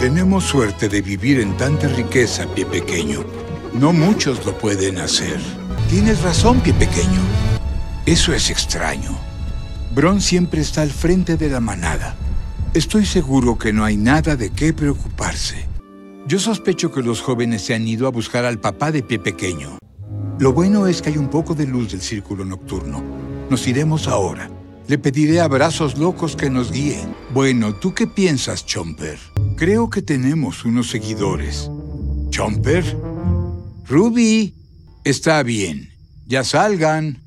Tenemos suerte de vivir en tanta riqueza, Pie Pequeño. No muchos lo pueden hacer. Tienes razón, Pie Pequeño. Eso es extraño. Bron siempre está al frente de la manada. Estoy seguro que no hay nada de qué preocuparse. Yo sospecho que los jóvenes se han ido a buscar al papá de Pie Pequeño. Lo bueno es que hay un poco de luz del círculo nocturno. Nos iremos ahora. Le pediré a Brazos Locos que nos guíe. Bueno, ¿tú qué piensas, Chomper? Creo que tenemos unos seguidores. ¿Chomper? ¡Ruby! Está bien. Ya salgan.